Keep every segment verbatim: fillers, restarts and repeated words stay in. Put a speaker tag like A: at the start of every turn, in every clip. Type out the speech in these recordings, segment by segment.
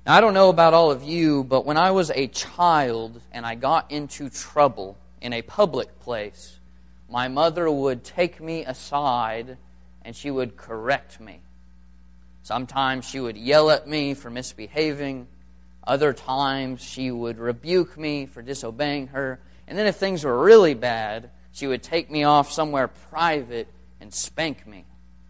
A: Now, I don't know about all of you, but when I was a child and I got into trouble in a public place, my mother would take me aside and she would correct me. Sometimes she would yell at me for misbehaving. Other times she would rebuke me for disobeying her. And then if things were really bad, she would take me off somewhere private and spank me.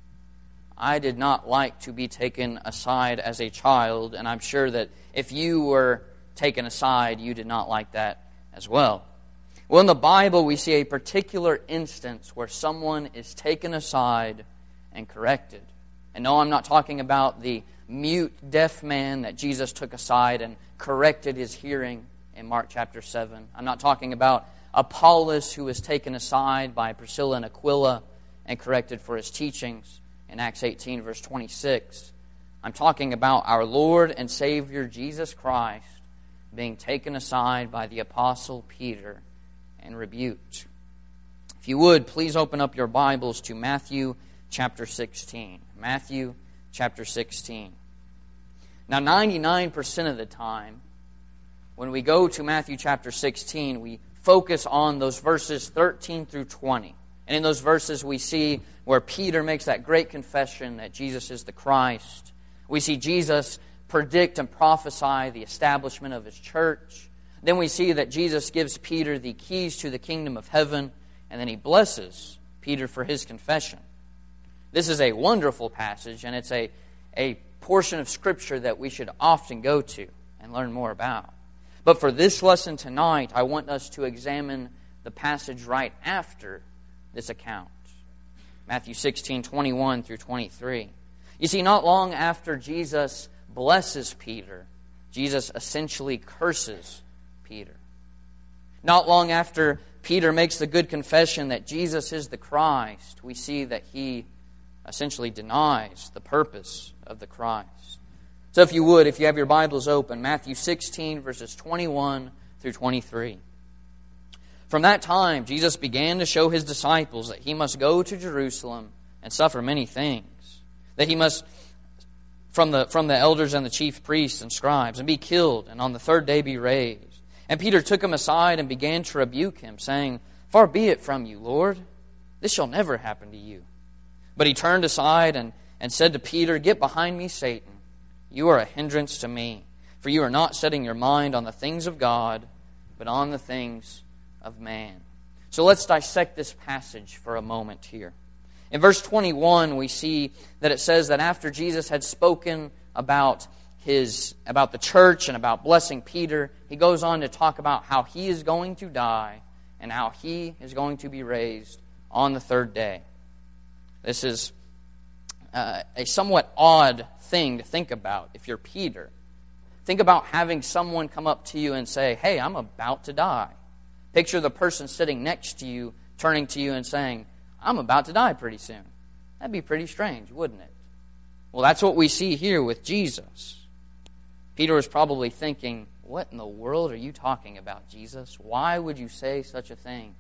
A: I did not like to be taken aside as a child, and I'm sure that if you were taken aside, you did not like that as well. Well, in the Bible, we see a particular instance where someone is taken aside and corrected. And no, I'm not talking about the mute, deaf man that Jesus took aside and corrected his hearing in Mark chapter seven. I'm not talking about Apollos, who was taken aside by Priscilla and Aquila and corrected for his teachings in Acts eighteen, verse twenty-six. I'm talking about our Lord and Savior Jesus Christ being taken aside by the Apostle Peter and rebuked. If you would, please open up your Bibles to Matthew chapter sixteen. Matthew chapter sixteen. Now, ninety-nine percent of the time, when we go to Matthew chapter sixteen, we focus on those verses thirteen through twenty. And in those verses we see where Peter makes that great confession that Jesus is the Christ. We see Jesus predict and prophesy the establishment of His church. Then we see that Jesus gives Peter the keys to the kingdom of heaven, and then He blesses Peter for his confession. This is a wonderful passage, and it's a, a portion of Scripture that we should often go to and learn more about. But for this lesson tonight, I want us to examine the passage right after this account. Matthew sixteen, twenty-one through twenty-three. You see, not long after Jesus blesses Peter, Jesus essentially curses Peter. Not long after Peter makes the good confession that Jesus is the Christ, we see that he essentially denies the purpose of the Christ. So if you would, if you have your Bibles open, Matthew sixteen, verses twenty-one through twenty-three. From that time, Jesus began to show His disciples that He must go to Jerusalem and suffer many things, that He must, from the, from the elders and the chief priests and scribes, and be killed, and on the third day be raised. And Peter took Him aside and began to rebuke Him, saying, "Far be it from you, Lord, this shall never happen to you." But He turned aside and, and said to Peter, "Get behind me, Satan. You are a hindrance to me, for you are not setting your mind on the things of God, but on the things of man." So let's dissect this passage for a moment here. In verse twenty-one, we see that it says that after Jesus had spoken about his about the church and about blessing Peter, He goes on to talk about how He is going to die and how He is going to be raised on the third day. This is uh, a somewhat odd thing to think about if you're Peter. Think about having someone come up to you and say, "Hey, I'm about to die." Picture the person sitting next to you turning to you and saying, "I'm about to die pretty soon." That'd be pretty strange, wouldn't it? Well, that's what we see here with Jesus. Peter was probably thinking, "What in the world are you talking about, Jesus? Why would you say such a thing?"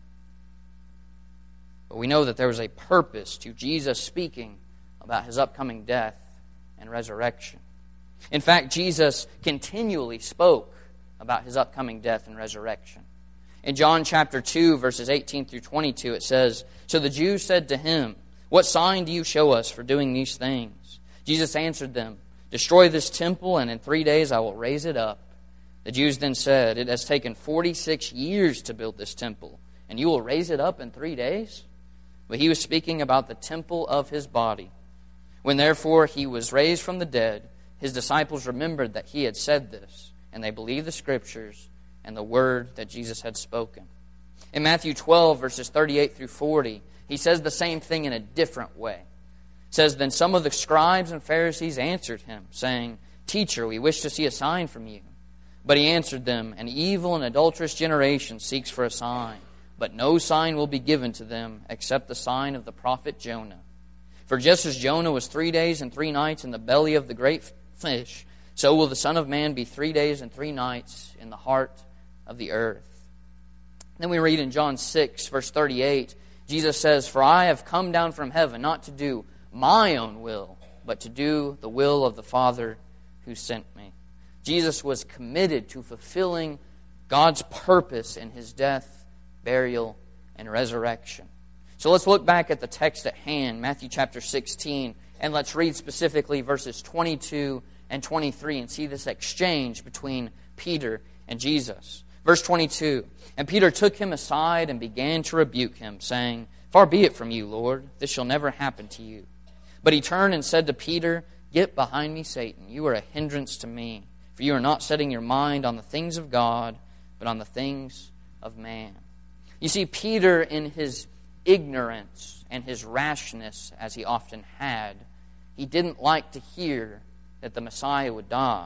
A: But we know that there was a purpose to Jesus speaking about His upcoming death and resurrection. In fact, Jesus continually spoke about His upcoming death and resurrection. In John chapter two, verses eighteen through twenty-two, it says, "So the Jews said to Him, 'What sign do you show us for doing these things?' Jesus answered them, 'Destroy this temple, and in three days I will raise it up.' The Jews then said, 'It has taken forty-six years to build this temple, and you will raise it up in three days?' But He was speaking about the temple of His body. When therefore He was raised from the dead, His disciples remembered that He had said this, and they believed the Scriptures and the word that Jesus had spoken." In Matthew twelve, verses thirty-eight through forty, He says the same thing in a different way. It says, "Then some of the scribes and Pharisees answered Him, saying, 'Teacher, we wish to see a sign from you.' But He answered them, 'An evil and adulterous generation seeks for a sign, but no sign will be given to them except the sign of the prophet Jonah. For just as Jonah was three days and three nights in the belly of the great fish, so will the Son of Man be three days and three nights in the heart of the earth." Then we read in John six, verse thirty-eight, Jesus says, "For I have come down from heaven not to do my own will, but to do the will of the Father who sent me." Jesus was committed to fulfilling God's purpose in His death, burial, and resurrection. So let's look back at the text at hand, Matthew chapter sixteen, and let's read specifically verses twenty-two and twenty-three and see this exchange between Peter and Jesus. Verse twenty-two, "And Peter took him aside and began to rebuke him, saying, 'Far be it from you, Lord, this shall never happen to you.' But he turned and said to Peter, 'Get behind me, Satan. You are a hindrance to me, for you are not setting your mind on the things of God, but on the things of man.'" You see, Peter, in his ignorance and his rashness, as he often had, he didn't like to hear that the Messiah would die.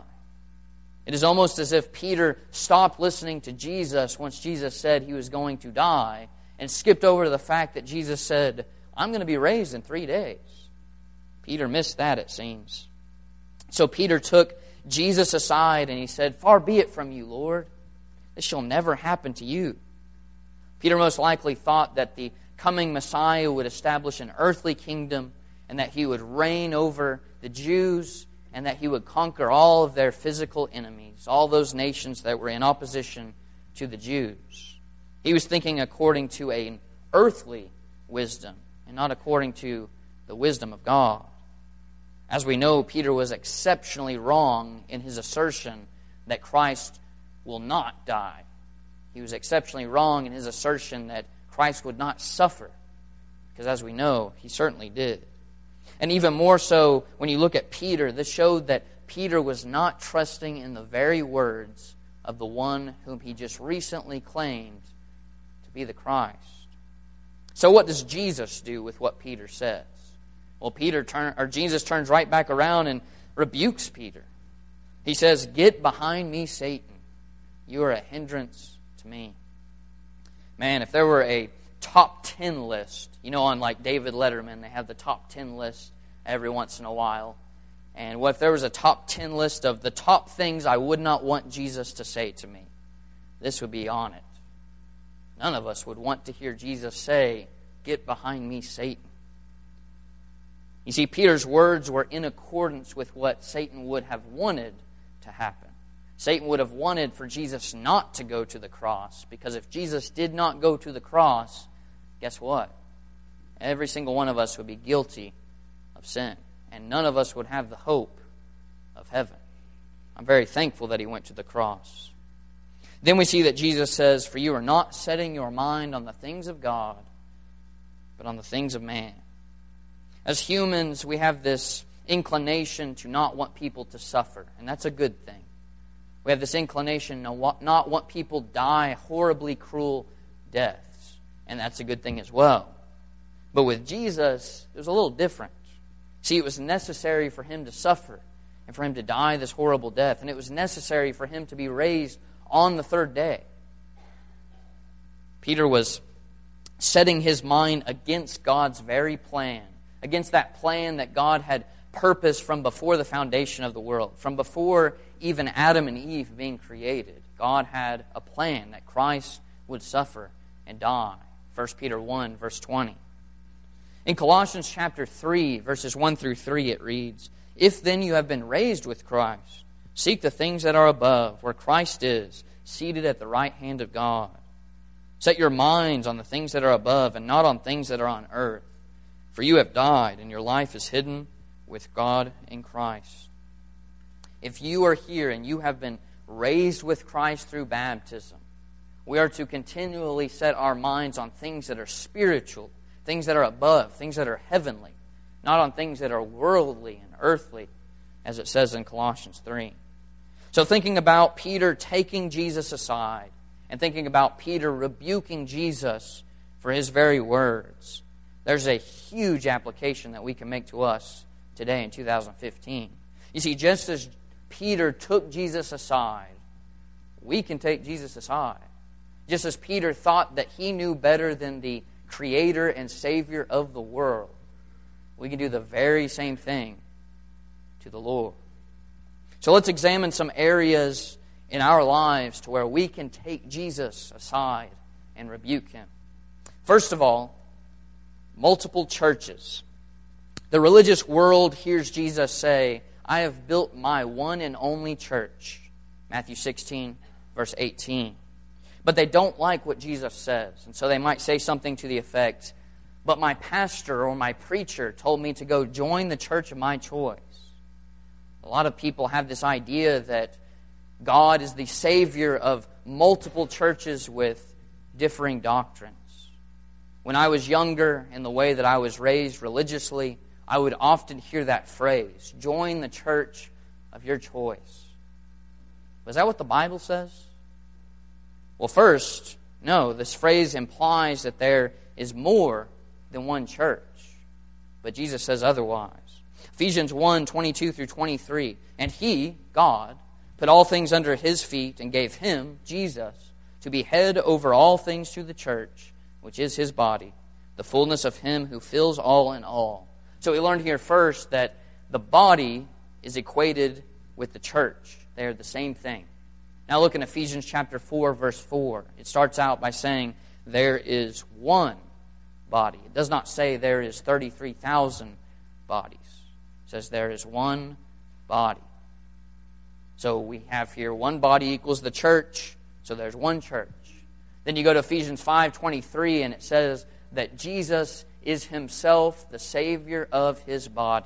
A: It is almost as if Peter stopped listening to Jesus once Jesus said he was going to die and skipped over to the fact that Jesus said, "I'm going to be raised in three days." Peter missed that, it seems. So Peter took Jesus aside and he said, "Far be it from you, Lord. This shall never happen to you." Peter most likely thought that the coming Messiah would establish an earthly kingdom and that he would reign over the Jews and that he would conquer all of their physical enemies, all those nations that were in opposition to the Jews. He was thinking according to an earthly wisdom and not according to the wisdom of God. As we know, Peter was exceptionally wrong in his assertion that Christ will not die. He was exceptionally wrong in his assertion that Christ would not suffer, because as we know, he certainly did. And even more so, when you look at Peter, this showed that Peter was not trusting in the very words of the one whom he just recently claimed to be the Christ. So what does Jesus do with what Peter says? Well, Peter turn, or Jesus turns right back around and rebukes Peter. He says, "Get behind me, Satan. You are a hindrance to me." Man, if there were a top ten list, you know, on like David Letterman, they have the top ten list every once in a while. And what if there was a top ten list of the top things I would not want Jesus to say to me? This would be on it. None of us would want to hear Jesus say, "Get behind me, Satan." You see, Peter's words were in accordance with what Satan would have wanted to happen. Satan would have wanted for Jesus not to go to the cross, because if Jesus did not go to the cross, guess what? Every single one of us would be guilty of sin, and none of us would have the hope of heaven. I'm very thankful that he went to the cross. Then we see that Jesus says, "For you are not setting your mind on the things of God, but on the things of man." As humans, we have this inclination to not want people to suffer, and that's a good thing. We have this inclination to not want people die horribly cruel deaths, and that's a good thing as well. But with Jesus, it was a little different. See, it was necessary for him to suffer and for him to die this horrible death, and it was necessary for him to be raised on the third day. Peter was setting his mind against God's very plan, against that plan that God had purposed from before the foundation of the world, from before even Adam and Eve being created. God had a plan that Christ would suffer and die. First Peter one, verse twenty. In Colossians chapter three, verses one through three, it reads, "If then you have been raised with Christ, seek the things that are above, where Christ is, seated at the right hand of God. Set your minds on the things that are above and not on things that are on earth. For you have died, and your life is hidden with God in Christ." If you are here and you have been raised with Christ through baptism, we are to continually set our minds on things that are spiritual, things that are above, things that are heavenly, not on things that are worldly and earthly, as it says in Colossians three. So thinking about Peter taking Jesus aside and thinking about Peter rebuking Jesus for his very words, there's a huge application that we can make to us today in two thousand fifteen. You see, just as Peter took Jesus aside, we can take Jesus aside. Just as Peter thought that he knew better than the Creator and Savior of the world, we can do the very same thing to the Lord. So let's examine some areas in our lives to where we can take Jesus aside and rebuke him. First of all, multiple churches. The religious world hears Jesus say, "I have built my one and only church, Matthew sixteen, verse eighteen. But they don't like what Jesus says, and so they might say something to the effect, but my pastor or my preacher told me to go join the church of my choice. A lot of people have this idea that God is the Savior of multiple churches with differing doctrines. When I was younger, in the way that I was raised religiously, I would often hear that phrase, join the church of your choice. Was that what the Bible says? Well, first, no, this phrase implies that there is more than one church. But Jesus says otherwise. Ephesians one, twenty-two through twenty-three. And He, God, put all things under His feet and gave Him, Jesus, to be head over all things to the church, which is His body, the fullness of Him who fills all in all. So we learned here first that the body is equated with the church. They are the same thing. Now look in Ephesians chapter four, verse four. It starts out by saying there is one body. It does not say there is thirty-three thousand bodies. It says there is one body. So we have here one body equals the church, so there's one church. Then you go to Ephesians five twenty-three, and it says that Jesus is Himself the Savior of His body.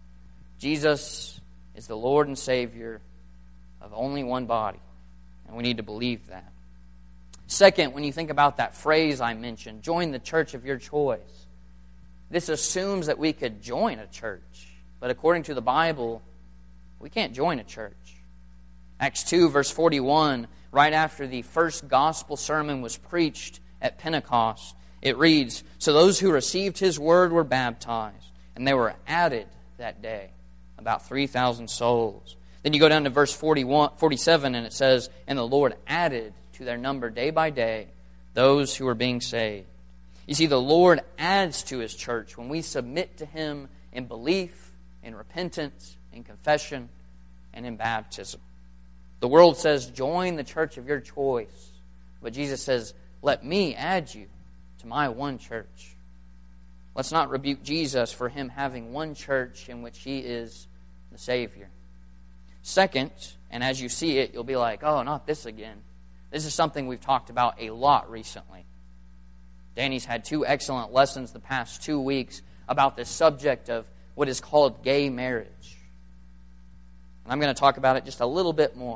A: Jesus is the Lord and Savior of only one body, and we need to believe that. Second, when you think about that phrase I mentioned, join the church of your choice, this assumes that we could join a church. But according to the Bible, we can't join a church. Acts two, verse forty-one, right after the first gospel sermon was preached at Pentecost, it reads, so those who received His word were baptized, and they were added that day, about three thousand souls. Then you go down to verse forty-one, forty-seven, and it says, and the Lord added to their number day by day those who were being saved. You see, the Lord adds to His church when we submit to Him in belief, in repentance, in confession, and in baptism. The world says, join the church of your choice. But Jesus says, let me add you to my one church. Let's not rebuke Jesus for Him having one church in which He is the Savior. Second, and as you see it, you'll be like, oh, not this again. This is something we've talked about a lot recently. Danny's had two excellent lessons the past two weeks about this subject of what is called gay marriage. And I'm going to talk about it just a little bit more.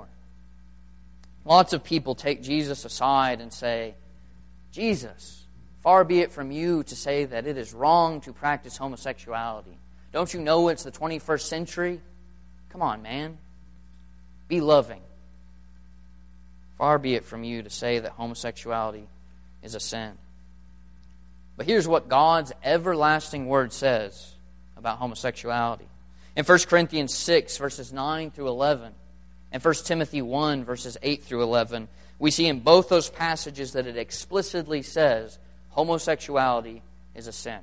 A: Lots of people take Jesus aside and say, Jesus, far be it from you to say that it is wrong to practice homosexuality. Don't you know it's the twenty-first century? Come on, man. Be loving. Far be it from you to say that homosexuality is a sin. But here's what God's everlasting word says about homosexuality. In First Corinthians six, verses nine through eleven, and First Timothy one, verses eight through eleven, we see in both those passages that it explicitly says homosexuality is a sin.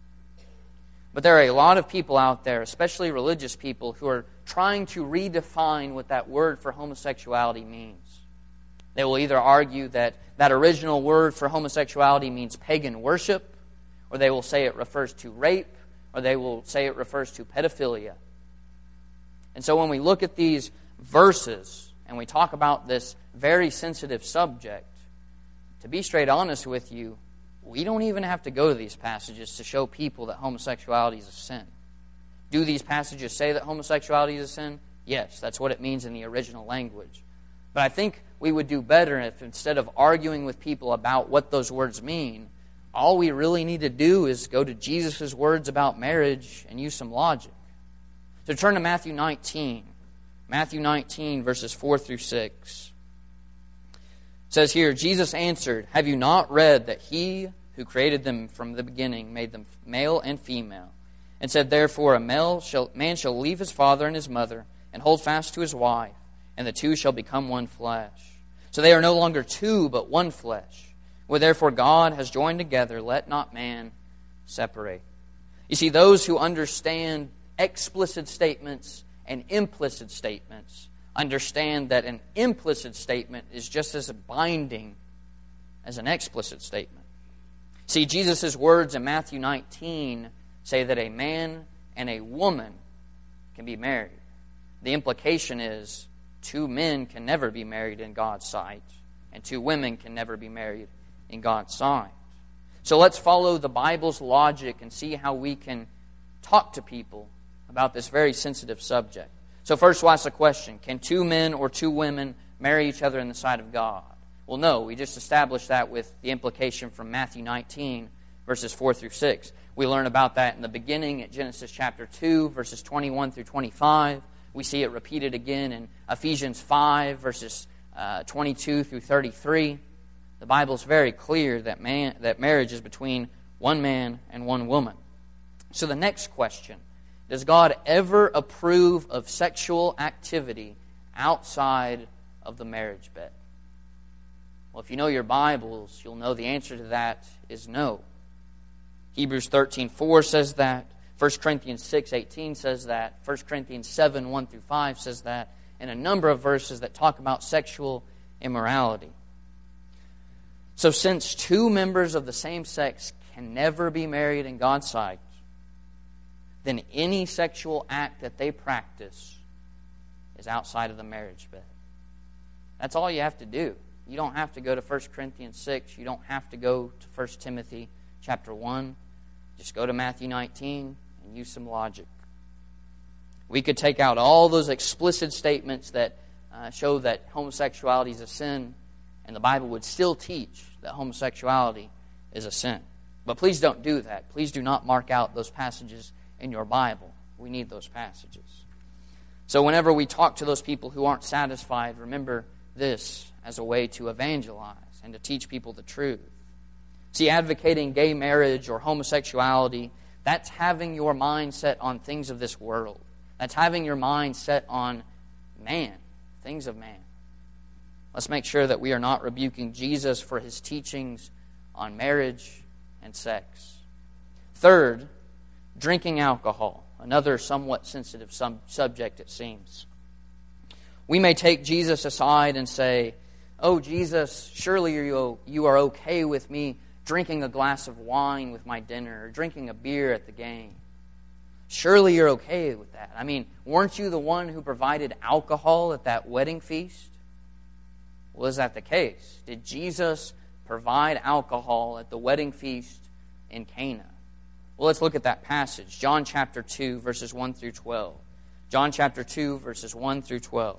A: But there are a lot of people out there, especially religious people, who are trying to redefine what that word for homosexuality means. They will either argue that that original word for homosexuality means pagan worship, or they will say it refers to rape, or they will say it refers to pedophilia. And so when we look at these verses and we talk about this very sensitive subject, to be straight honest with you, we don't even have to go to these passages to show people that homosexuality is a sin. Do these passages say that homosexuality is a sin? Yes, that's what it means in the original language. But I think we would do better if instead of arguing with people about what those words mean, all we really need to do is go to Jesus' words about marriage and use some logic. So turn to Matthew nineteen. Matthew nineteen, verses four through six. It says here, Jesus answered, have you not read that He who created them from the beginning made them male and female? And said, therefore, a male shall, man shall leave his father and his mother and hold fast to his wife, and the two shall become one flesh. So they are no longer two, but one flesh. What therefore God has joined together, let not man separate. You see, those who understand explicit statements and implicit statements understand that an implicit statement is just as binding as an explicit statement. See, Jesus' words in Matthew nineteen say that a man and a woman can be married. The implication is two men can never be married in God's sight, and two women can never be married in God's sight. So let's follow the Bible's logic and see how we can talk to people about this very sensitive subject. So first we'll ask the question, can two men or two women marry each other in the sight of God? Well, no, we just established that with the implication from Matthew nineteen, verses four through six. We learn about that in the beginning at Genesis chapter two, verses twenty-one through twenty-five. We see it repeated again in Ephesians five, verses uh, twenty-two through thirty-three. The Bible is very clear that man, that marriage is between one man and one woman. So the next question, does God ever approve of sexual activity outside of the marriage bed? Well, if you know your Bibles, you'll know the answer to that is no. Hebrews thirteen four says that. First Corinthians six eighteen says that. First Corinthians seven one through five says that. And a number of verses that talk about sexual immorality. So since two members of the same sex can never be married in God's sight, then any sexual act that they practice is outside of the marriage bed. That's all you have to do. You don't have to go to First Corinthians six. You don't have to go to First Timothy chapter one. Just go to Matthew nineteen and use some logic. We could take out all those explicit statements that uh, show that homosexuality is a sin, and the Bible would still teach that homosexuality is a sin. But please don't do that. Please do not mark out those passages in your Bible. We need those passages. So whenever we talk to those people who aren't satisfied, remember this as a way to evangelize and to teach people the truth. See, advocating gay marriage or homosexuality, that's having your mind set on things of this world. That's having your mind set on man, things of man. Let's make sure that we are not rebuking Jesus for his teachings on marriage and sex. Third, drinking alcohol, another somewhat sensitive sub- subject it seems. We may take Jesus aside and say, "Oh, Jesus, surely you you are okay with me drinking a glass of wine with my dinner or drinking a beer at the game. Surely you're okay with that. I mean, weren't you the one who provided alcohol at that wedding feast?" Well, is that the case? Did Jesus provide alcohol at the wedding feast in Cana? Well, let's look at that passage. John chapter two, verses one through twelve. John chapter two, verses one through twelve.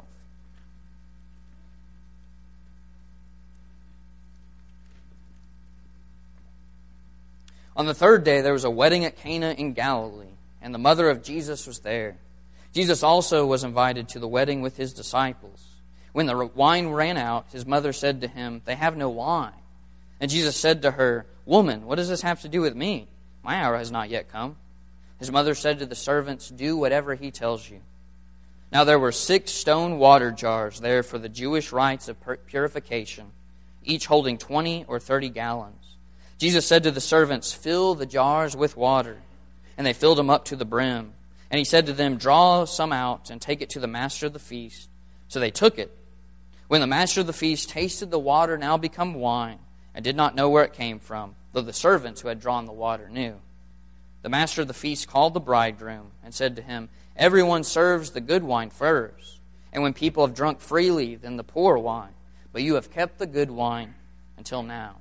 A: On the third day there was a wedding at Cana in Galilee, and the mother of Jesus was there. Jesus also was invited to the wedding with his disciples. When the wine ran out, his mother said to him, "They have no wine." And Jesus said to her, "Woman, what does this have to do with me? My hour has not yet come." His mother said to the servants, "Do whatever he tells you." Now there were six stone water jars there for the Jewish rites of purification, each holding twenty or thirty gallons. Jesus said to the servants, "Fill the jars with water." And they filled them up to the brim. And he said to them, "Draw some out and take it to the master of the feast." So they took it. When the master of the feast tasted the water now become wine, and did not know where it came from, though the servants who had drawn the water knew, the master of the feast called the bridegroom and said to him, "Everyone serves the good wine first, and when people have drunk freely, then the poor wine. But you have kept the good wine until now."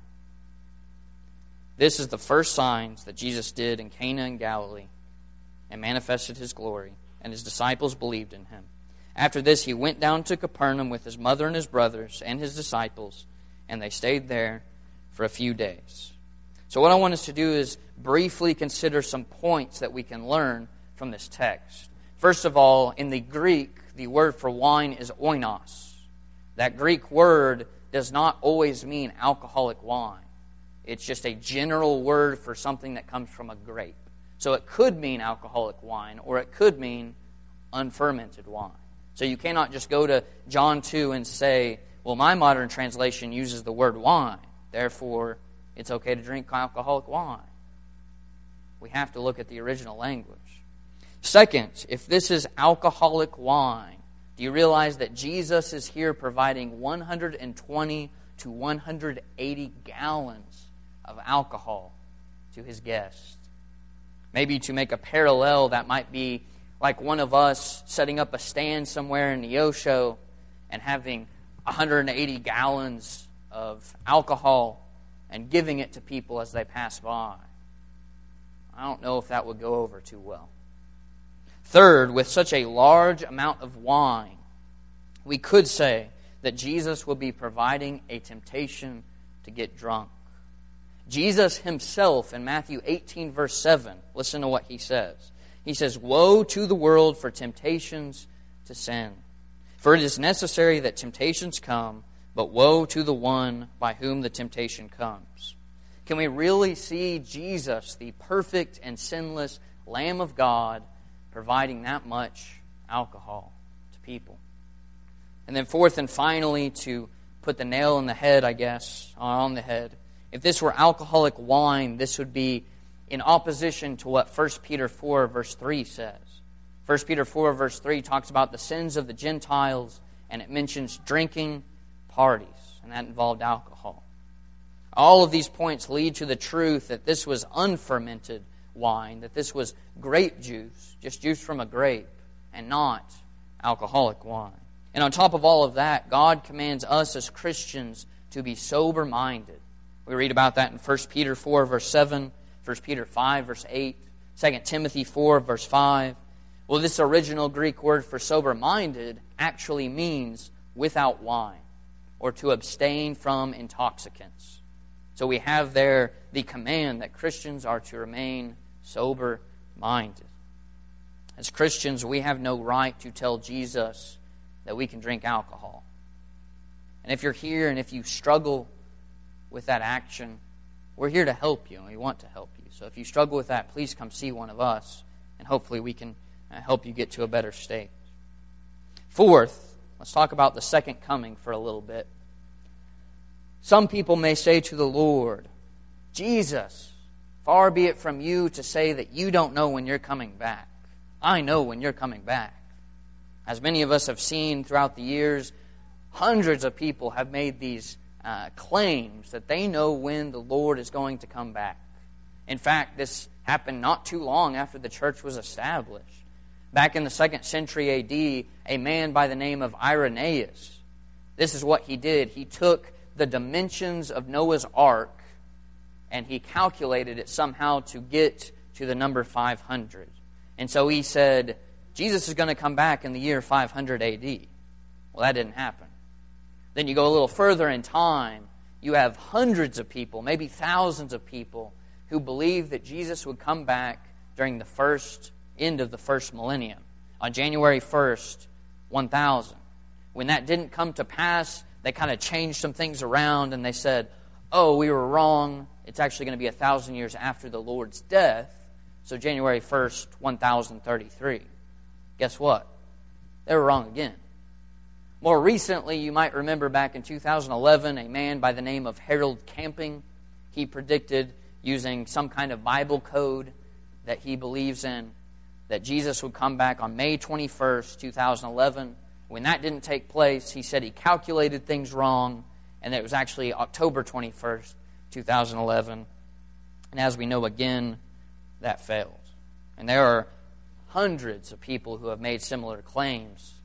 A: This is the first signs that Jesus did in Cana in Galilee, and manifested his glory, and his disciples believed in him. After this, he went down to Capernaum with his mother and his brothers and his disciples, and they stayed there for a few days. So what I want us to do is briefly consider some points that we can learn from this text. First of all, in the Greek, the word for wine is oinos. That Greek word does not always mean alcoholic wine. It's just a general word for something that comes from a grape. So it could mean alcoholic wine, or it could mean unfermented wine. So you cannot just go to John two and say, "Well, my modern translation uses the word wine, therefore it's okay to drink alcoholic wine." We have to look at the original language. Second, if this is alcoholic wine, do you realize that Jesus is here providing one hundred twenty to one hundred eighty gallons of alcohol to his guests? Maybe to make a parallel, that might be like one of us setting up a stand somewhere in Neosho, and having one hundred eighty gallons of alcohol and giving it to people as they pass by. I don't know if that would go over too well. Third, with such a large amount of wine, we could say that Jesus will be providing a temptation to get drunk. Jesus himself in Matthew eighteen, verse seven, listen to what he says. He says, "Woe to the world for temptations to sin. For it is necessary that temptations come, but woe to the one by whom the temptation comes." Can we really see Jesus, the perfect and sinless Lamb of God, providing that much alcohol to people? And then fourth and finally, to put the nail in the head, I guess, on the head, if this were alcoholic wine, this would be in opposition to what First Peter four, verse three says. First Peter four, verse three talks about the sins of the Gentiles, and it mentions drinking parties, and that involved alcohol. All of these points lead to the truth that this was unfermented wine, that this was grape juice, just juice from a grape, and not alcoholic wine. And on top of all of that, God commands us as Christians to be sober-minded. We read about that in First Peter four, verse seven, First Peter five, verse eight, Second Timothy four, verse five. Well, this original Greek word for sober-minded actually means without wine, or to abstain from intoxicants. So we have there the command that Christians are to remain sober-minded. As Christians, we have no right to tell Jesus that we can drink alcohol. And if you're here and if you struggle with that action, we're here to help you, and we want to help you. So if you struggle with that, please come see one of us, and hopefully we can help you get to a better state. Fourth, let's talk about the second coming for a little bit. Some people may say to the Lord, "Jesus, far be it from you to say that you don't know when you're coming back. I know when you're coming back." As many of us have seen throughout the years, hundreds of people have made these uh, claims that they know when the Lord is going to come back. In fact, this happened not too long after the church was established. Back in the second century A D, a man by the name of Irenaeus, this is what he did. He took the dimensions of Noah's Ark and he calculated it somehow to get to the number five hundred. And so he said, Jesus is going to come back in the year five hundred A D. Well, that didn't happen. Then you go a little further in time, you have hundreds of people, maybe thousands of people, who believe that Jesus would come back during the first end of the first millennium, on January first, one thousand. When that didn't come to pass, they kind of changed some things around and they said, oh, we were wrong. It's actually going to be a thousand years after the Lord's death, so January first, one thousand thirty-three. Guess what? They were wrong again. More recently, you might remember back in two thousand eleven, a man by the name of Harold Camping, he predicted using some kind of Bible code that he believes in, that Jesus would come back on May twenty-first, two thousand eleven. When that didn't take place, he said he calculated things wrong, and that it was actually October twenty-first, two thousand eleven. And as we know again, that fails. And there are hundreds of people who have made similar claims.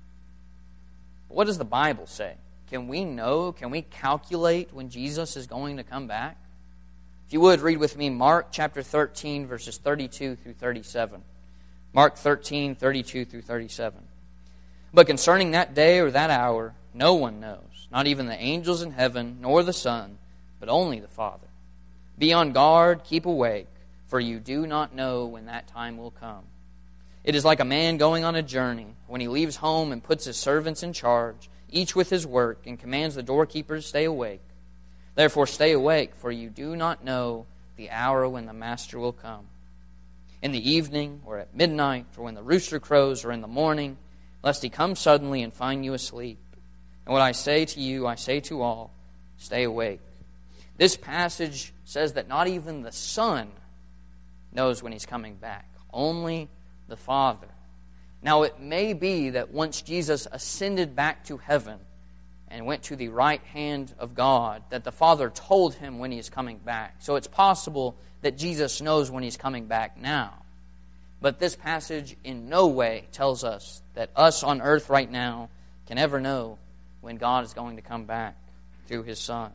A: But what does the Bible say? Can we know, can we calculate when Jesus is going to come back? If you would, read with me Mark chapter thirteen, verses thirty-two through thirty-seven. Mark thirteen, thirty-two through thirty-seven. But concerning that day or that hour, no one knows, not even the angels in heaven, nor the Son, but only the Father. Be on guard, keep awake, for you do not know when that time will come. It is like a man going on a journey, when he leaves home and puts his servants in charge, each with his work, and commands the doorkeeper to stay awake. Therefore stay awake, for you do not know the hour when the master will come. In the evening, or at midnight, or when the rooster crows, or in the morning, lest he come suddenly and find you asleep. And what I say to you, I say to all, stay awake. This passage says that not even the Son knows when he's coming back, only the Father. Now it may be that once Jesus ascended back to heaven and went to the right hand of God, that the Father told him when he is coming back. So it's possible that Jesus knows when he's coming back now. But this passage in no way tells us that us on earth right now can ever know when God is going to come back through His Son.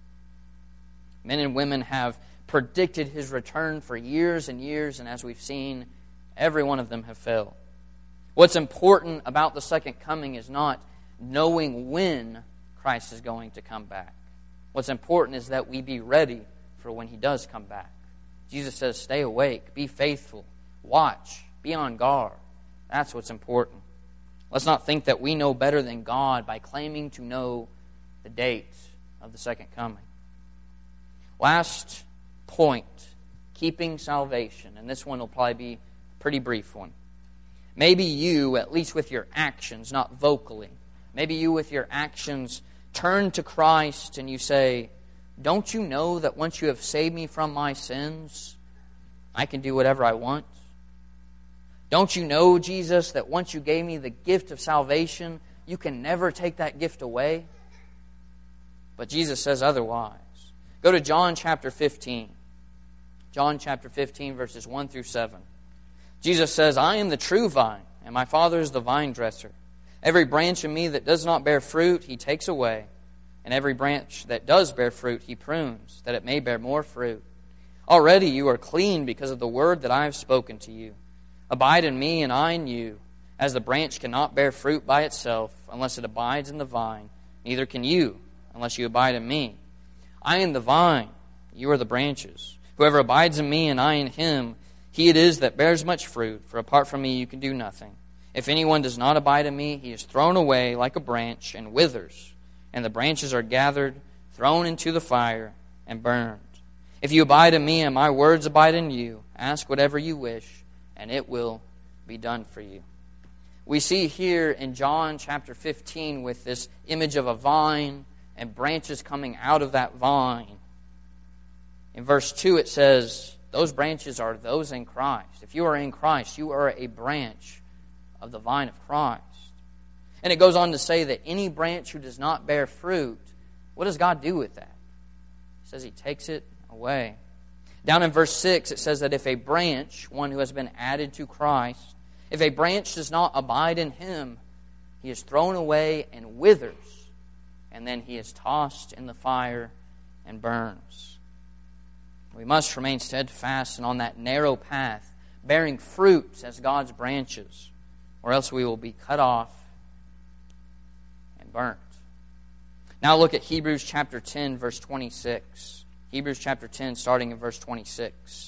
A: Men and women have predicted His return for years and years, and as we've seen, every one of them have failed. What's important about the second coming is not knowing when Christ is going to come back. What's important is that we be ready for when He does come back. Jesus says, stay awake, be faithful, watch, be on guard. That's what's important. Let's not think that we know better than God by claiming to know the date of the second coming. Last point, keeping salvation. And this one will probably be a pretty brief one. Maybe you, at least with your actions, not vocally, maybe you with your actions turn to Christ and you say, don't you know that once you have saved me from my sins, I can do whatever I want? Don't you know, Jesus, that once you gave me the gift of salvation, you can never take that gift away? But Jesus says otherwise. Go to John chapter fifteen. John chapter fifteen, verses one through seven. Jesus says, I am the true vine, and my Father is the vine dresser. Every branch in me that does not bear fruit, He takes away. And every branch that does bear fruit, He prunes, that it may bear more fruit. Already you are clean because of the word that I have spoken to you. Abide in me, and I in you. As the branch cannot bear fruit by itself, unless it abides in the vine, neither can you, unless you abide in me. I am the vine, you are the branches. Whoever abides in me, and I in him, he it is that bears much fruit, for apart from me you can do nothing. If anyone does not abide in me, he is thrown away like a branch and withers, and the branches are gathered, thrown into the fire, and burned. If you abide in me, and my words abide in you, ask whatever you wish, and it will be done for you. We see here in John chapter fifteen with this image of a vine and branches coming out of that vine. In verse two it says, those branches are those in Christ. If you are in Christ, you are a branch of the vine of Christ. And it goes on to say that any branch who does not bear fruit, what does God do with that? He says He takes it away. Down in verse six, it says that if a branch, one who has been added to Christ, if a branch does not abide in Him, he is thrown away and withers, and then he is tossed in the fire and burns. We must remain steadfast and on that narrow path, bearing fruit as God's branches, or else we will be cut off and burnt. Now look at Hebrews chapter ten, verse twenty-six. Hebrews chapter ten, starting in verse twenty-six.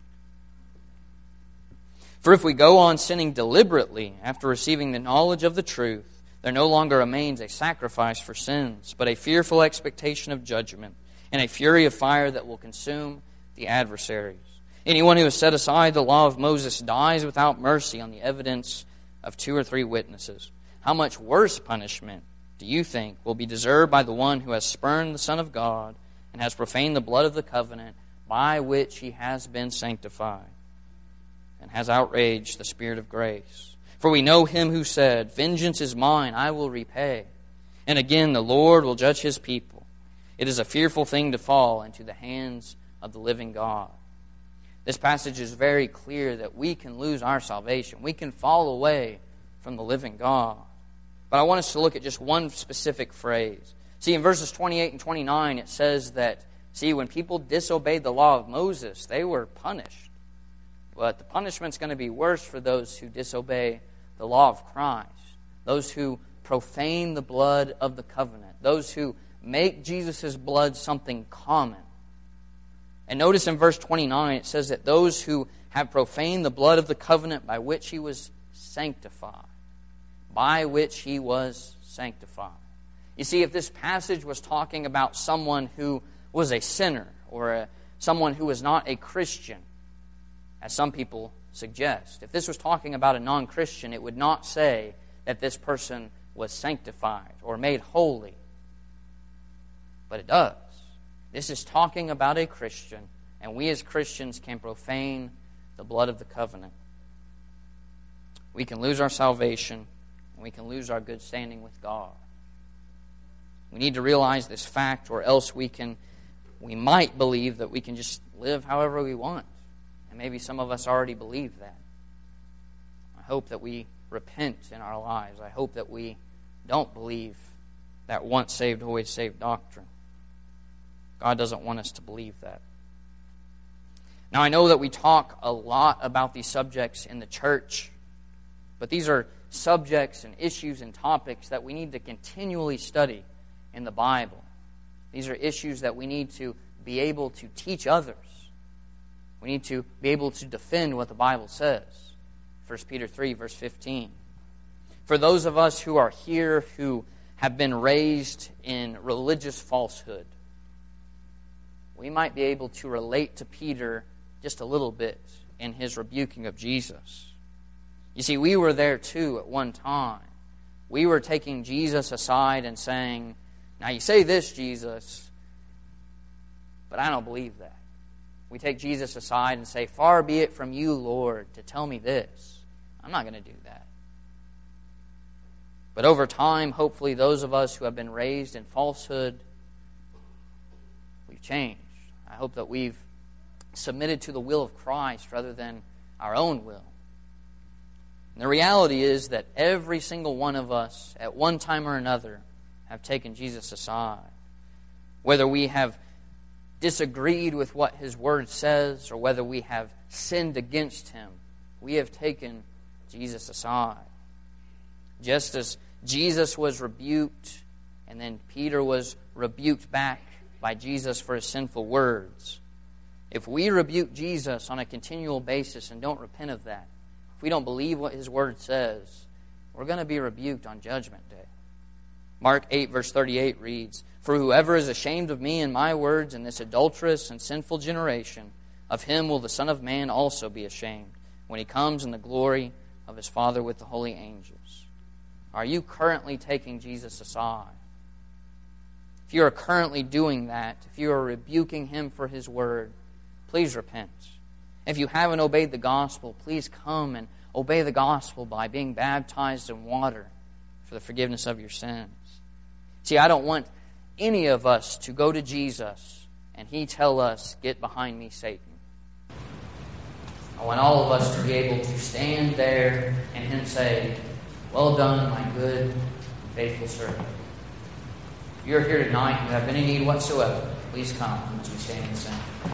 A: For if we go on sinning deliberately after receiving the knowledge of the truth, there no longer remains a sacrifice for sins, but a fearful expectation of judgment and a fury of fire that will consume the adversaries. Anyone who has set aside the law of Moses dies without mercy on the evidence of two or three witnesses. How much worse punishment do you think will be deserved by the one who has spurned the Son of God and has profaned the blood of the covenant by which He has been sanctified, and has outraged the Spirit of grace? For we know Him who said, vengeance is mine, I will repay. And again, the Lord will judge His people. It is a fearful thing to fall into the hands of the living God. This passage is very clear that we can lose our salvation. We can fall away from the living God. But I want us to look at just one specific phrase. See, in verses twenty-eight and twenty-nine, it says that, see, when people disobeyed the law of Moses, they were punished. But the punishment's going to be worse for those who disobey the law of Christ, those who profane the blood of the covenant, those who make Jesus' blood something common. And notice in verse twenty-nine, it says that those who have profaned the blood of the covenant by which He was sanctified, by which He was sanctified. You see, if this passage was talking about someone who was a sinner or a, someone who was not a Christian, as some people suggest, if this was talking about a non-Christian, it would not say that this person was sanctified or made holy. But it does. This is talking about a Christian, and we as Christians can profane the blood of the covenant. We can lose our salvation, and we can lose our good standing with God. We need to realize this fact, or else we can, we might believe that we can just live however we want. And maybe some of us already believe that. I hope that we repent in our lives. I hope that we don't believe that once saved, always saved doctrine. God doesn't want us to believe that. Now, I know that we talk a lot about these subjects in the church, but these are subjects and issues and topics that we need to continually study in the Bible. These are issues that we need to be able to teach others. We need to be able to defend what the Bible says. First Peter three, verse fifteen. For those of us who are here who have been raised in religious falsehood, we might be able to relate to Peter just a little bit in his rebuking of Jesus. You see, we were there too at one time. We were taking Jesus aside and saying, now you say this, Jesus, but I don't believe that. We take Jesus aside and say, far be it from you, Lord, to tell me this. I'm not going to do that. But over time, hopefully those of us who have been raised in falsehood, we've changed. I hope that we've submitted to the will of Christ rather than our own will. And the reality is that every single one of us, at one time or another, have taken Jesus aside. Whether we have disagreed with what His Word says or whether we have sinned against Him, we have taken Jesus aside. Just as Jesus was rebuked and then Peter was rebuked back by Jesus for his sinful words, if we rebuke Jesus on a continual basis and don't repent of that, if we don't believe what His Word says, we're going to be rebuked on Judgment Day. Mark eight, verse thirty-eight reads, for whoever is ashamed of me and my words in this adulterous and sinful generation, of him will the Son of Man also be ashamed, when He comes in the glory of His Father with the holy angels. Are you currently taking Jesus aside? If you are currently doing that, if you are rebuking Him for His Word, please repent. If you haven't obeyed the gospel, please come and obey the gospel by being baptized in water for the forgiveness of your sins. See, I don't want any of us to go to Jesus and He tell us, get behind me, Satan. I want all of us to be able to stand there and Him say, well done, my good and faithful servant. If you're here tonight and you have any need whatsoever, please come as we stand and sing.